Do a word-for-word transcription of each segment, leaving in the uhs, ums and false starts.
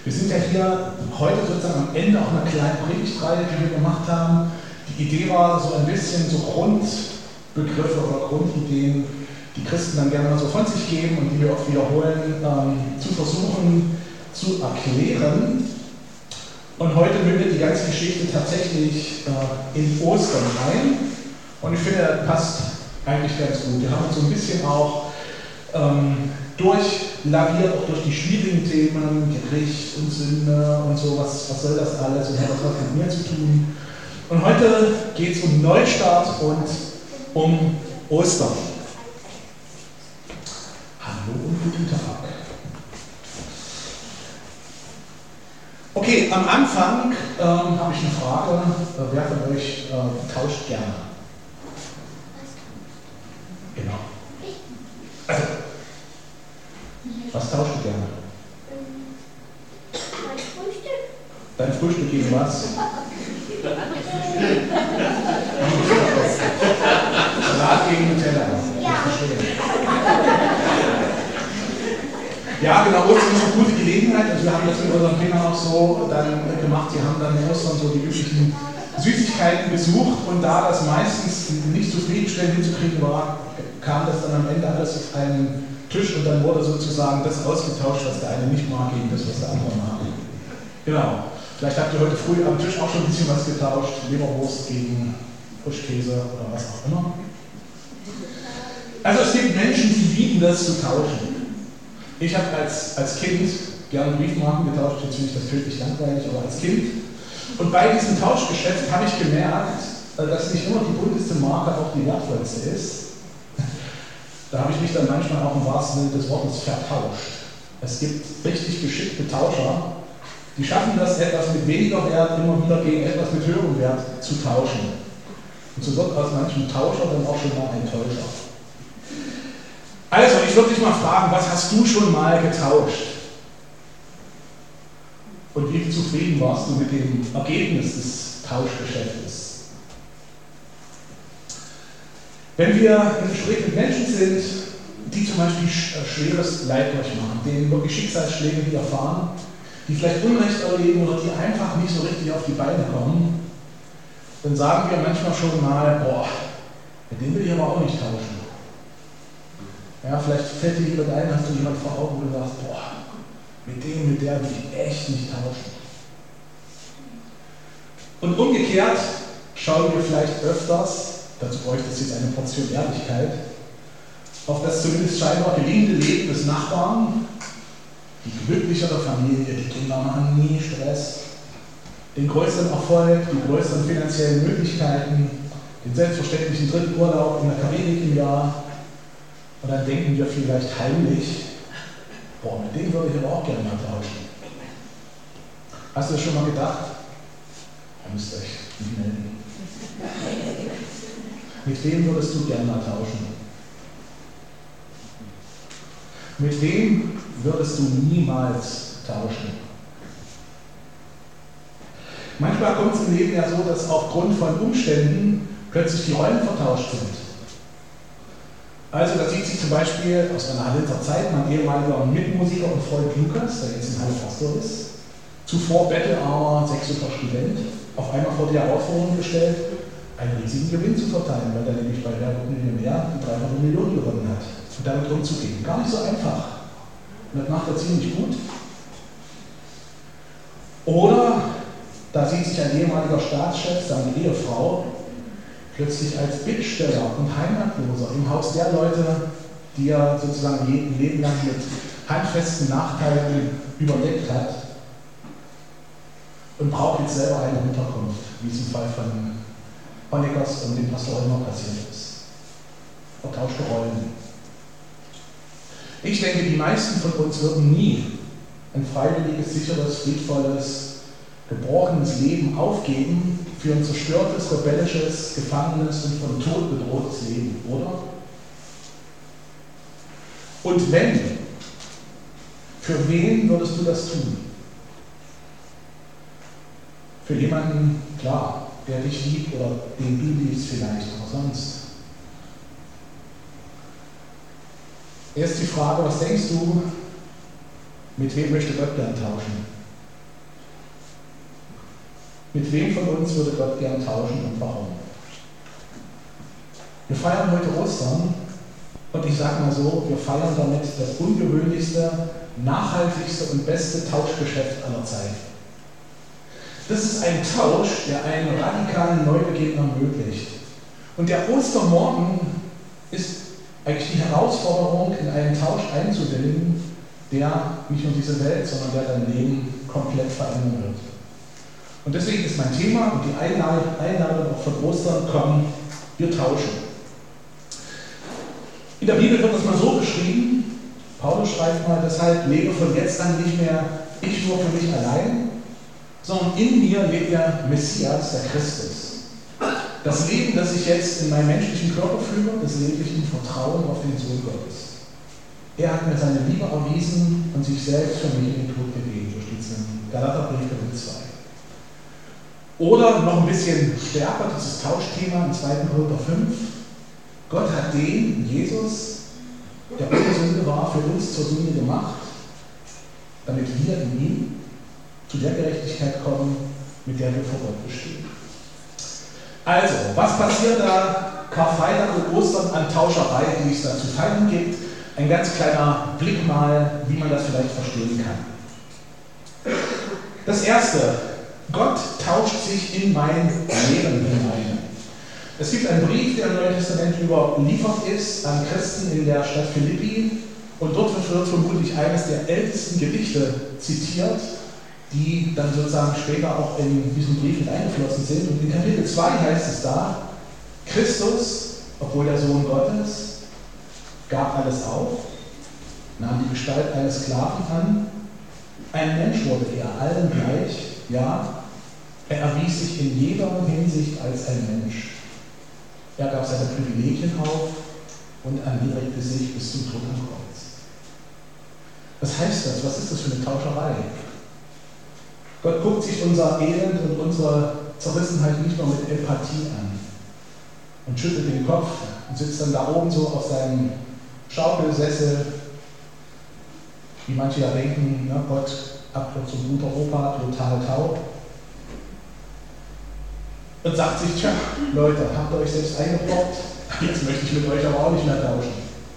Wir sind ja hier heute sozusagen am Ende auch einer kleinen Predigtreihe, die wir gemacht haben. Die Idee war so ein bisschen so Grundbegriffe oder Grundideen, die Christen dann gerne mal so von sich geben und die wir oft wiederholen, ähm, zu versuchen zu erklären. Und heute mündet die ganze Geschichte tatsächlich äh, in Ostern ein. Und ich finde, das passt eigentlich ganz gut. Wir haben uns so ein bisschen auch ähm, durchlaviert, auch durch die schwierigen Themen, Gericht und Sünde und so, was, was soll das alles und hat das was mit mir zu tun. Und heute geht es um Neustart und um Ostern. Hallo und guten Tag. Okay, am Anfang ähm, habe ich eine Frage. Äh, wer von euch äh, tauscht gerne? Genau. Also, was tauschst du gerne? Mein Frühstück. Dein Frühstück gegen was? Salat gegen Nutella. Ja. Ja, genau, Ostern ist eine gute Gelegenheit. Also wir haben das mit unseren Kindern auch so dann gemacht. Die haben dann in Ostern so die üblichen Süßigkeiten besucht und da das meistens nicht zufriedenstellend hinzukriegen war, kam das dann am Ende alles auf einen Tisch und dann wurde sozusagen das ausgetauscht, was der eine nicht mag, gegen das, was der andere mag. Genau. Vielleicht habt ihr heute früh am Tisch auch schon ein bisschen was getauscht. Leberwurst gegen Frischkäse oder was auch immer. Also es gibt Menschen, die lieben das zu tauschen. Ich habe als, als Kind gerne Briefmarken getauscht, jetzt finde ich das tödlich langweilig, aber als Kind. Und bei diesem Tauschgeschäft habe ich gemerkt, dass nicht immer die bunteste Marke auch die wertvollste ist. Da habe ich mich dann manchmal auch im wahrsten Sinne des Wortes vertauscht. Es gibt richtig geschickte Tauscher, die schaffen das, etwas mit weniger Wert immer wieder gegen etwas mit höherem Wert zu tauschen. Und so wird aus manchem Tauscher dann auch schon mal ein Täuscher. Also, ich würde dich mal fragen, was hast du schon mal getauscht? Und wie zufrieden warst du mit dem Ergebnis des Tauschgeschäftes? Wenn wir im Gespräch mit Menschen sind, die zum Beispiel schweres Leid durchmachen, denen wirklich Schicksalsschläge widerfahren, die vielleicht Unrecht erleben oder die einfach nicht so richtig auf die Beine kommen, dann sagen wir manchmal schon mal, boah, mit dem will ich aber auch nicht tauschen. Ja, vielleicht fällt dir jemand ein, hast du jemand vor Augen, wo du sagst, boah, mit dem, mit der will ich echt nicht tauschen. Und umgekehrt schauen wir vielleicht öfters, dazu bräuchte es jetzt eine Portion Ehrlichkeit, auf das zumindest scheinbar gelingende Leben des Nachbarn, die glücklichere Familie, die Kinder machen nie Stress, den größeren Erfolg, die größeren finanziellen Möglichkeiten, den selbstverständlichen dritten Urlaub in der Karibik im Jahr. Und dann denken wir vielleicht heimlich, boah, mit dem würde ich aber auch gerne mal tauschen. Hast du das schon mal gedacht? Ihr müsst euch nicht melden. Mit wem würdest du gerne mal tauschen? Mit wem würdest du niemals tauschen? Manchmal kommt es im Leben ja so, dass aufgrund von Umständen plötzlich die Rollen vertauscht sind. Also da sieht sich zum Beispiel aus einer Hallenser Zeit mein ehemaliger Mitmusiker und Freund Lukas, der jetzt in Halle Pastor ist, zuvor bettelarmer sächsischer Student, auf einmal vor die Herausforderung gestellt, einen riesigen Gewinn zu verteilen, weil er nämlich bei der Millionär die dreihundert Millionen gewonnen hat. Und damit umzugehen. Gar nicht so einfach. Und das macht er ziemlich gut. Oder da sieht sich ein ehemaliger Staatschef, seine Ehefrau, plötzlich als Bittsteller und Heimatloser im Haus der Leute, die er sozusagen ein Leben lang mit handfesten Nachteilen überdeckt hat und braucht jetzt selber eine Unterkunft, wie es im Fall von Honeckers und dem Pastor immer passiert ist. Vertauschte Rollen. Ich denke, die meisten von uns würden nie ein freiwilliges, sicheres, friedvolles, gebrochenes Leben aufgeben für ein zerstörtes, rebellisches, gefangenes und von Tod bedrohtes Leben, oder? Und wenn, für wen würdest du das tun? Für jemanden, klar, der dich liebt oder den du liebst vielleicht, aber sonst. Erst die Frage, was denkst du, mit wem möchte Gott gern tauschen? Mit wem von uns würde Gott gern tauschen und warum? Wir feiern heute Ostern und ich sage mal so, wir feiern damit das ungewöhnlichste, nachhaltigste und beste Tauschgeschäft aller Zeiten. Das ist ein Tausch, der einen radikalen Neubeginn ermöglicht. Und der Ostermorgen ist eigentlich die Herausforderung, in einen Tausch einzuwilligen, der nicht nur diese Welt, sondern der dein Leben komplett verändern wird. Und deswegen ist mein Thema und die Einladung auch von Ostern, komm, wir tauschen. In der Bibel wird das mal so beschrieben, Paulus schreibt mal, deshalb lebe von jetzt an nicht mehr ich nur für mich allein, sondern in mir lebt der Messias, der Christus. Das Leben, das ich jetzt in meinem menschlichen Körper führe, das lebe ich im Vertrauen auf den Sohn Gottes. Er hat mir seine Liebe erwiesen und sich selbst für mich in den Tod gegeben, so steht es im Galaterbrief Kapitel zwei. Oder noch ein bisschen stärker, dieses Tauschthema im zweiten Korinther fünf. Gott hat den, Jesus, der ohne Sünde war, für uns zur Sünde gemacht, damit wir in ihm zu der Gerechtigkeit kommen, mit der wir vor Gott bestehen. Also, was passiert da Karfreitag und Ostern an Tauscherei, die es da zu feiern gibt? Ein ganz kleiner Blick mal, wie man das vielleicht verstehen kann. Das Erste, Gott tauscht sich in mein Leben hinein. Es gibt einen Brief, der im Neuen Testament überliefert ist an Christen in der Stadt Philippi und dort wird vermutlich eines der ältesten Gedichte zitiert, die dann sozusagen später auch in diesen Brief mit eingeflossen sind. Und in Kapitel zwei heißt es da, Christus, obwohl der Sohn Gottes, gab alles auf, nahm die Gestalt eines Sklaven an, ein Mensch wurde er allen gleich, ja, er erwies sich in jeder Hinsicht als ein Mensch. Er gab seine Privilegien auf und erniedrigte sich bis zum Tod am Kreuz. Was heißt das? Was ist das für eine Tauscherei? Gott guckt sich unser Elend und unsere Zerrissenheit nicht nur mit Empathie an und schüttelt den Kopf und sitzt dann da oben so auf seinem Schaukelsessel, wie manche ja denken, ne, Gott, Abkürzung guter Opa, total taub. Und sagt sich, tja, Leute, habt ihr euch selbst eingebrockt? Jetzt möchte ich mit euch aber auch nicht mehr tauschen.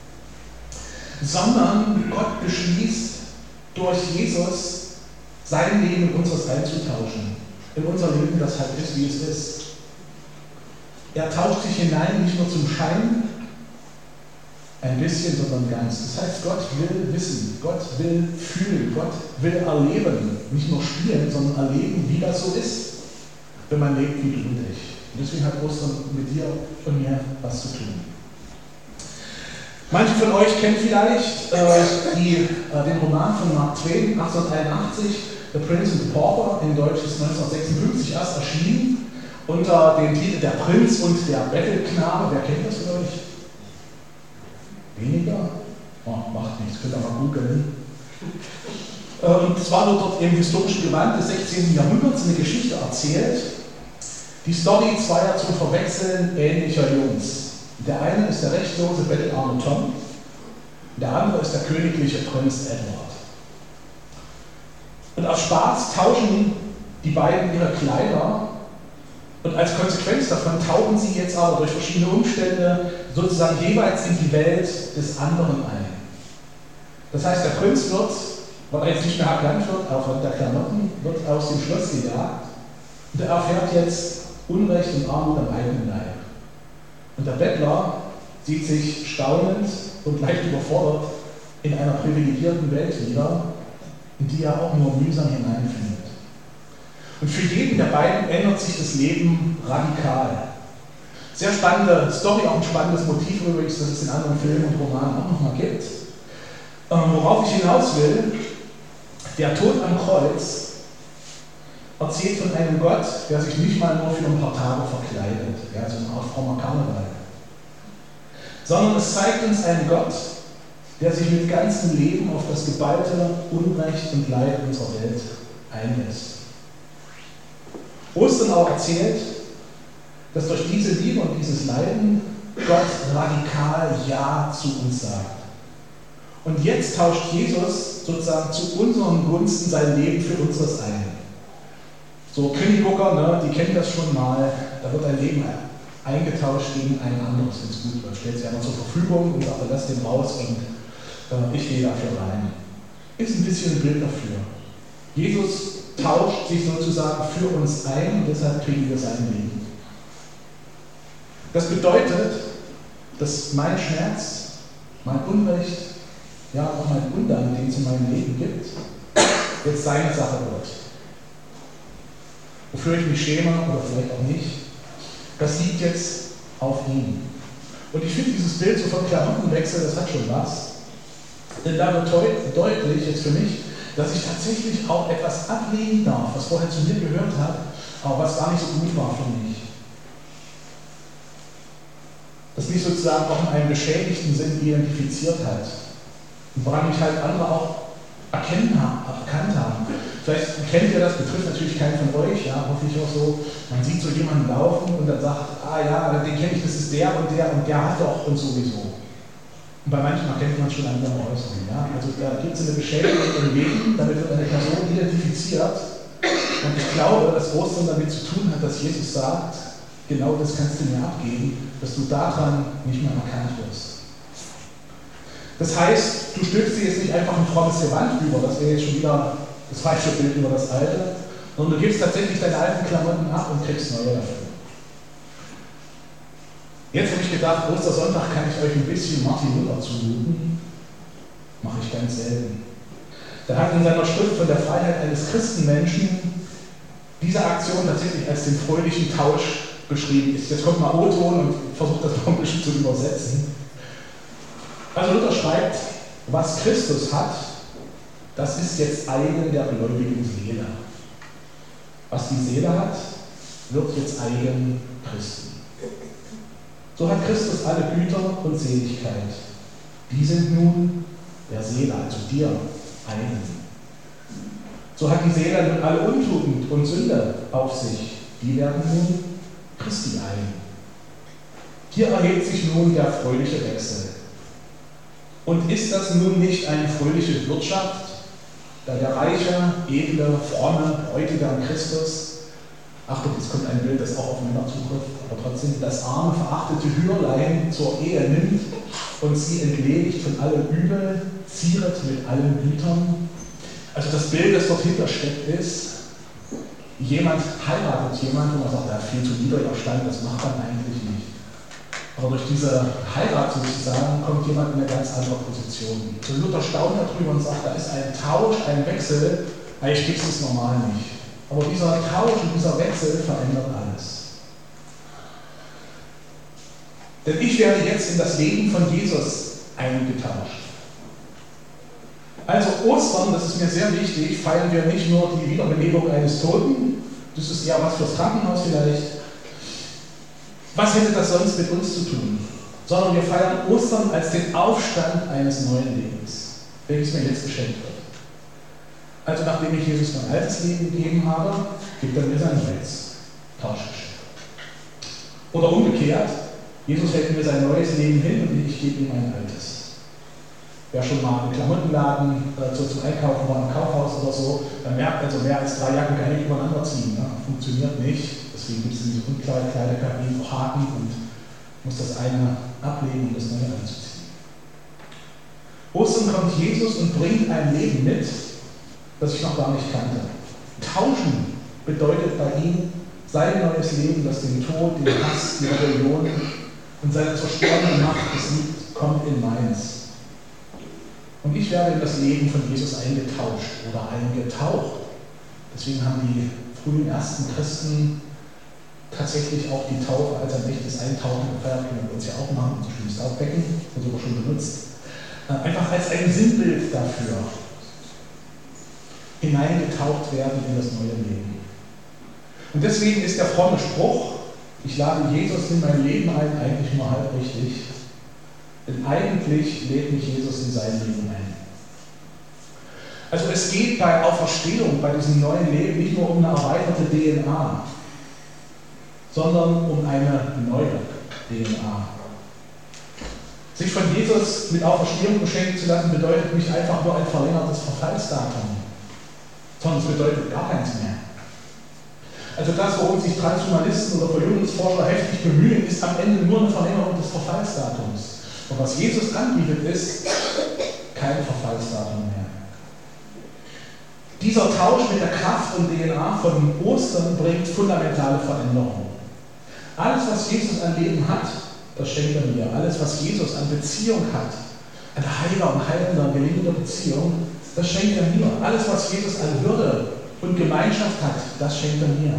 Sondern Gott beschließt, durch Jesus sein Leben in unseres einzutauschen. In unser Leben, das halt ist, wie es ist. Er tauscht sich hinein, nicht nur zum Schein, ein bisschen, sondern ganz. Das heißt, Gott will wissen, Gott will fühlen, Gott will erleben. Nicht nur spielen, sondern erleben, wie das so ist, wenn man lebt wie du und ich. Und deswegen hat Ostern mit dir und mir was zu tun. Manche von euch kennen vielleicht äh, die, äh, den Roman von Mark Twain, achtzehnhunderteinundachtzig, The Prince and the Pauper, in Deutsch ist neunzehnhundertsechsundfünfzig erst erschienen, unter dem Titel Der Prinz und der Bettelknabe. Wer kennt das von euch? Weniger? Oh, macht nichts, könnt ihr mal googeln. Und zwar wird dort im historischen Gewand des sechzehnten Jahrhunderts eine Geschichte erzählt. Die Story zweier zum Verwechseln ähnlicher Jungs. Der eine ist der rechtlose, bettelarme Tom, der andere ist der königliche Prinz Edward. Und aus Spaß tauschen die beiden ihre Kleider und als Konsequenz davon tauchen sie jetzt aber durch verschiedene Umstände sozusagen jeweils in die Welt des anderen ein. Das heißt, der Prinz wird, weil er jetzt nicht mehr erkannt wird, aufgrund der Klamotten, wird aus dem Schloss gejagt und er erfährt jetzt Unrecht und Armut am eigenen Leib. Und der Bettler sieht sich staunend und leicht überfordert in einer privilegierten Welt wieder, in die er auch nur mühsam hineinfindet. Und für jeden der beiden ändert sich das Leben radikal. Sehr spannende Story, auch ein spannendes Motiv übrigens, das es in anderen Filmen und Romanen auch nochmal gibt. Ähm, worauf ich hinaus will, der Tod am Kreuz erzählt von einem Gott, der sich nicht mal nur für ein paar Tage verkleidet, ja, so eine Art frommer Karneval. Sondern es zeigt uns einen Gott, der sich mit ganzem Leben auf das geballte Unrecht und Leid unserer Welt einlässt. Ostern auch erzählt, dass durch diese Liebe und dieses Leiden Gott radikal Ja zu uns sagt. Und jetzt tauscht Jesus sozusagen zu unseren Gunsten sein Leben für unseres ein. So Krimi-Gucker, ne, die kennen das schon mal, da wird ein Leben eingetauscht gegen ein anderes, wenn es gut wird. Stellt sich einer zur Verfügung und sagt, lass den raus und äh, ich gehe dafür rein. Ist ein bisschen ein Bild dafür. Jesus tauscht sich sozusagen für uns ein und deshalb kriegen wir sein Leben. Das bedeutet, dass mein Schmerz, mein Unrecht, ja auch mein Undank, den es in meinem Leben gibt, jetzt seine Sache wird. Wofür ich mich schäme oder vielleicht auch nicht, das liegt jetzt auf ihm. Und ich finde dieses Bild so von Klamottenwechsel, das hat schon was. Denn da wird deutlich jetzt für mich, dass ich tatsächlich auch etwas ablegen darf, was vorher zu mir gehört hat, aber was gar nicht so gut war für mich. Das mich sozusagen auch in einem beschädigten Sinn identifiziert hat. Und woran mich halt andere auch erkennen haben, erkannt haben. Vielleicht kennt ihr das, betrifft natürlich keinen von euch, ja, hoffe ich auch so. Man sieht so jemanden laufen und dann sagt, ah ja, den kenne ich, das ist der und der und der hat doch und sowieso. Und bei manchen erkennt man schon an ihrem Äußeren. Ja? Also da gibt es eine Beschädigung im Leben, damit wird eine Person identifiziert. Und ich glaube, dass Ostern damit zu tun hat, dass Jesus sagt, genau das kannst du mir abgeben, dass du daran nicht mehr erkannt wirst. Das heißt, du stülpst dir jetzt nicht einfach ein frommes Gewand über, das wäre jetzt schon wieder das falsche Bild über das Alte, sondern du gibst tatsächlich deine alten Klamotten ab und kriegst neue dafür. Jetzt habe ich gedacht, Ostersonntag kann ich euch ein bisschen Martin Luther zumuten. Mache ich ganz selten. Der hat in seiner Schrift von der Freiheit eines Christenmenschen diese Aktion tatsächlich als den fröhlichen Tausch beschrieben. Jetzt kommt mal O-Ton und versucht das mal ein bisschen zu übersetzen. Also Luther schreibt, was Christus hat, das ist jetzt eigen der gläubigen Seele. Was die Seele hat, wird jetzt eigen Christen. So hat Christus alle Güter und Seligkeit. Die sind nun der Seele, also dir, eigen. So hat die Seele nun alle Untugend und Sünde auf sich. Die werden nun Christi eigen. Hier erhebt sich nun der fröhliche Wechsel. Und ist das nun nicht eine fröhliche Wirtschaft, da der reiche, edle, fromme Bräutigam Christus, Achtung, jetzt kommt ein Bild, das auch auf Männer zutrifft, aber trotzdem das arme, verachtete Hürlein zur Ehe nimmt und sie entledigt von allem Übel, zieret mit allen Gütern. Also das Bild, das dort hintersteckt, ist, jemand heiratet jemand, wo man sagt, der hat viel zu niedriger Stand, das macht man eigentlich nicht. Aber durch diese Heirat sozusagen kommt jemand in eine ganz andere Position. So Luther staunt darüber und sagt, da ist ein Tausch, ein Wechsel, eigentlich gibt es das normal nicht. Aber dieser Tausch und dieser Wechsel verändert alles. Denn ich werde jetzt in das Leben von Jesus eingetauscht. Also Ostern, das ist mir sehr wichtig, feiern wir nicht nur die Wiederbelebung eines Toten, das ist eher was fürs Krankenhaus vielleicht. Was hätte das sonst mit uns zu tun? Sondern wir feiern Ostern als den Aufstand eines neuen Lebens, welches mir jetzt geschenkt wird. Also nachdem ich Jesus mein altes Leben gegeben habe, gibt er mir sein neues Tauschgeschenk. Oder umgekehrt, Jesus hält mir sein neues Leben hin und ich gebe ihm mein altes. Wer schon mal im Klamottenladen äh, zum Einkaufen war, im Kaufhaus oder so, dann merkt also, mehr als drei Jacken kann ich übereinander ziehen. Ne? Funktioniert nicht. Deswegen gibt es in diese Unkleidekabinen auch Haken und muss das eine ablegen, um das neue anzuziehen. Ostern kommt Jesus und bringt ein Leben mit, das ich noch gar nicht kannte. Tauschen bedeutet bei ihm sein neues Leben, das den Tod, den Hass, die Rebellion und seine zerstörende Macht besiegt, kommt in meins. Und ich werde in das Leben von Jesus eingetauscht oder eingetaucht. Deswegen haben die frühen ersten Christen tatsächlich auch die Taufe als ein echtes Eintauchen gefeiert, können wir uns ja auch machen, zum Beispiel das Taufbecken, das sogar schon benutzt. Einfach als ein Sinnbild dafür, hineingetaucht werden in das neue Leben. Und deswegen ist der fromme Spruch, ich lade Jesus in mein Leben ein, eigentlich nur halb richtig. Denn eigentlich lädt mich Jesus in sein Leben ein. Also es geht bei Auferstehung, bei diesem neuen Leben nicht nur um eine erweiterte D N A, sondern um eine neue D N A. Sich von Jesus mit Auferstehung beschenken zu lassen, bedeutet nicht einfach nur ein verlängertes Verfallsdatum, sondern es bedeutet gar keins mehr. Also das, worum sich Transhumanisten oder Verjüngungsforscher heftig bemühen, ist am Ende nur eine Verlängerung des Verfallsdatums. Und was Jesus anbietet, ist kein Verfallsdatum mehr. Dieser Tausch mit der Kraft und D N A von Ostern bringt fundamentale Veränderungen. Alles, was Jesus an Leben hat, das schenkt er mir. Alles, was Jesus an Beziehung hat, an heiler und heilender, gelingender Beziehung, das schenkt er mir. Alles, was Jesus an Würde und Gemeinschaft hat, das schenkt er mir.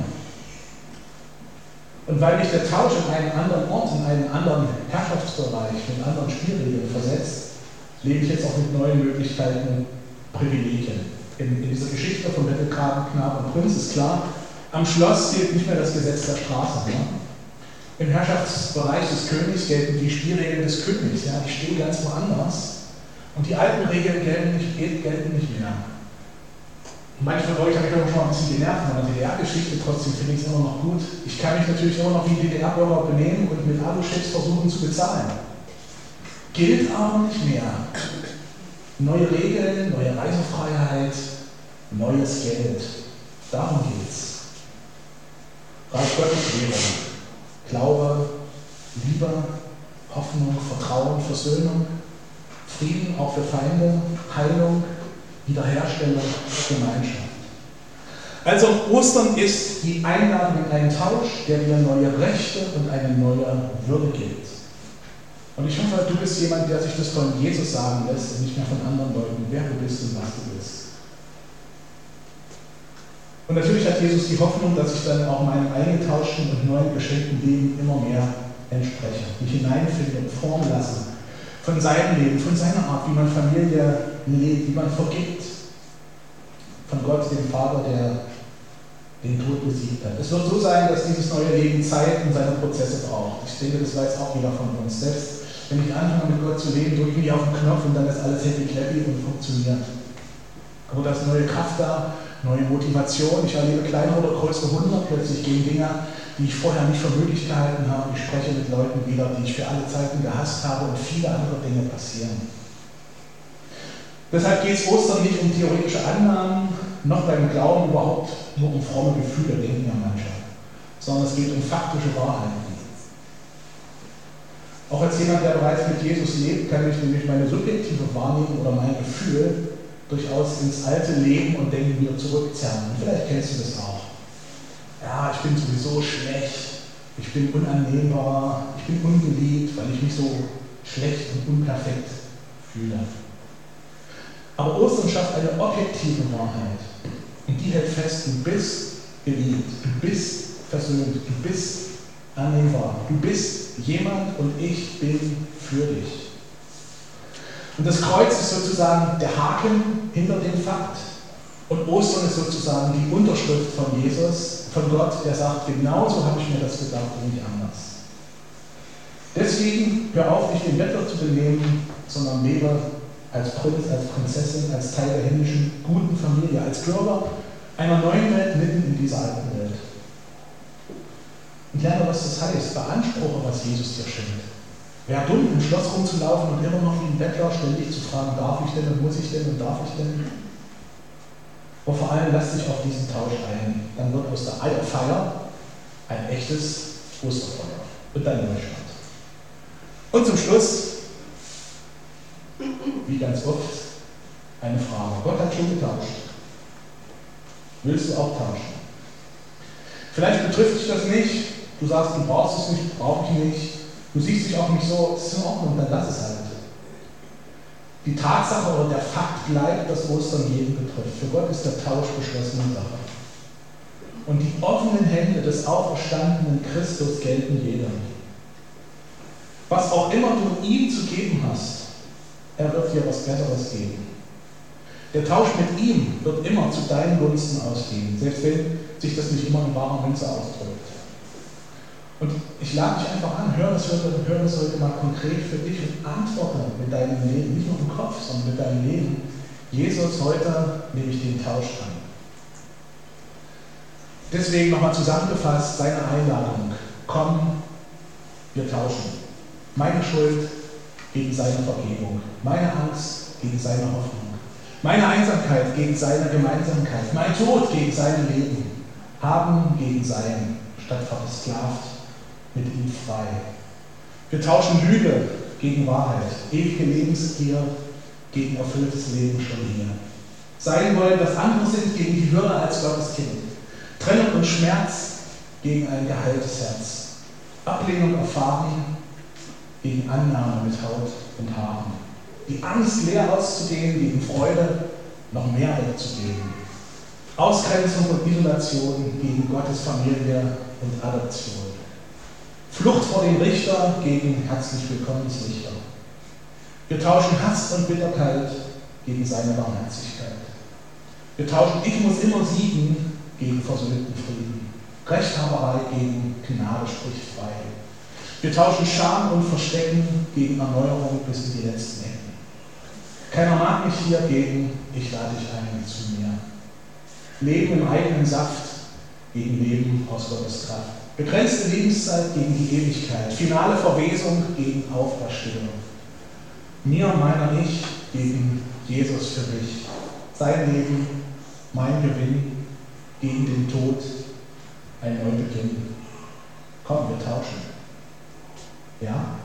Und weil mich der Tausch in einen anderen Ort, in einen anderen Herrschaftsbereich, mit anderen Spielregeln versetzt, lebe ich jetzt auch mit neuen Möglichkeiten, Privilegien. In, in dieser Geschichte von Bettelkragen, Knab und Prinz ist klar, am Schloss gilt nicht mehr das Gesetz der Straße. Ne? Im Herrschaftsbereich des Königs gelten die Spielregeln des Königs. Ja? Die stehen ganz woanders. Und die alten Regeln gelten nicht, gelten nicht mehr. Manche von euch habe ich auch schon mal ein bisschen genervt von der D D R-Geschichte, trotzdem finde ich es immer noch gut. Ich kann mich natürlich immer noch wie D D R-Bürger benehmen und mit Alu-Chips versuchen zu bezahlen. Gilt aber nicht mehr. Neue Regeln, neue Reisefreiheit, neues Geld. Darum geht's. Reich Gottes Währung. Glaube, Liebe, Hoffnung, Vertrauen, Versöhnung, Frieden auch für Feinde, Heilung, Wiederherstellung, Gemeinschaft. Also Ostern ist die Einladung in einen Tausch, der dir neue Rechte und eine neue Würde gibt. Und ich hoffe, du bist jemand, der sich das von Jesus sagen lässt und nicht mehr von anderen Leuten, wer du bist und was du bist. Und natürlich hat Jesus die Hoffnung, dass ich dann auch meinem eingetauschten und neuen geschenkten Leben immer mehr entspreche, mich hineinfinde und formen lasse von seinem Leben, von seiner Art, wie man Familie lebt, wie man vergibt. Von Gott, dem Vater, der den Tod besiegt hat. Es wird so sein, dass dieses neue Leben Zeit und seine Prozesse braucht. Ich denke, das weiß auch jeder von uns. Selbst wenn ich anfange, mit Gott zu leben, drücke ich mich auf den Knopf und dann ist alles happy-clappy und funktioniert. Aber da ist neue Kraft da, neue Motivation. Ich erlebe kleinere oder größere Wunder. Plötzlich gehen Dinge, die ich vorher nicht für möglich gehalten habe. Ich spreche mit Leuten wieder, die ich für alle Zeiten gehasst habe, und viele andere Dinge passieren. Deshalb geht es Ostern nicht um theoretische Annahmen, noch beim Glauben überhaupt nur um fromme Gefühle, denken ja manche, sondern es geht um faktische Wahrheiten. Auch als jemand, der bereits mit Jesus lebt, kann ich nämlich meine subjektive Wahrnehmung oder mein Gefühl durchaus ins alte Leben und Denken wieder zurückzerren. Und vielleicht kennst du das auch. Ja, ich bin sowieso schlecht, ich bin unannehmbar, ich bin ungeliebt, weil ich mich so schlecht und unperfekt fühle. Aber Ostern schafft eine objektive Wahrheit. Und die hält fest, du bist geliebt, du bist versöhnt, du bist annehmbar, du bist jemand und ich bin für dich. Und das Kreuz ist sozusagen der Haken hinter dem Fakt. Und Ostern ist sozusagen die Unterschrift von Jesus, von Gott, der sagt, genauso habe ich mir das gedacht und nicht anders. Deswegen hör auf, dich wie ein Bettler zu benehmen, sondern lebe als Prinz, als Prinzessin, als Teil der himmlischen guten Familie, als Bürger einer neuen Welt mitten in dieser alten Welt. Und lerne, was das heißt. Beanspruche, was Jesus dir schenkt. Wäre dumm, im Schloss rumzulaufen und immer noch wie ein Bettler ständig zu fragen, darf ich denn und muss ich denn und darf ich denn? Und vor allem lass dich auf diesen Tausch ein. Dann wird aus der Eierfeier ein echtes Osterfeuer und dein Neustart. Und zum Schluss, wie ganz oft, eine Frage. Gott hat schon getauscht. Willst du auch tauschen? Vielleicht betrifft dich das nicht. Du sagst, du brauchst es nicht, brauche ich nicht. Du siehst dich auch nicht so, es ist in Ordnung, dann lass es halt. Die Tatsache oder der Fakt bleibt, dass Ostern jeden betrifft. Für Gott ist der Tausch beschlossene Sache. Und die offenen Hände des auferstandenen Christus gelten jedem. Was auch immer du ihm zu geben hast, er wird dir was Besseres geben. Der Tausch mit ihm wird immer zu deinen Gunsten ausgehen, selbst wenn sich das nicht immer in wahrer Münze ausdrückt. Und ich lade dich einfach an, hör das, heute, hör das heute mal konkret für dich und antworte mit deinem Leben, nicht nur im Kopf, sondern mit deinem Leben. Jesus, heute nehme ich den Tausch an. Deswegen nochmal zusammengefasst, seine Einladung. Komm, wir tauschen. Meine Schuld gegen seine Vergebung. Meine Angst gegen seine Hoffnung. Meine Einsamkeit gegen seine Gemeinsamkeit. Mein Tod gegen sein Leben. Haben gegen Sein, statt versklavt, mit ihm frei. Wir tauschen Lüge gegen Wahrheit, ewige Lebensgier gegen erfülltes Leben schon hier. Sein wollen, was andere sind, gegen die Würde als Gottes Kind. Trennung und Schmerz gegen ein geheiltes Herz. Ablehnung erfahren gegen Annahme mit Haut und Haaren. Die Angst, leer auszugehen, gegen Freude noch mehr wegzugeben. Ausgrenzung und Isolation gegen Gottes Familie und Adoption. Flucht vor dem Richter gegen herzlich Willkommenslichter. Wir tauschen Hass und Bitterkeit gegen seine Barmherzigkeit. Wir tauschen Ich muss immer siegen gegen versöhnten Frieden. Rechthaberei gegen Gnade spricht frei. Wir tauschen Scham und Verstecken gegen Erneuerung bis in die letzten Ecken. Keiner mag mich hier gegen Ich lade dich ein zu mir. Leben im eigenen Saft gegen Leben aus Gottes Kraft. Begrenzte Lebenszeit gegen die Ewigkeit. Finale Verwesung gegen Auferstehung. Mir, meiner Ich gegen Jesus für dich. Sein Leben, mein Gewinn gegen den Tod, ein Neubeginn. Komm, wir tauschen. Ja?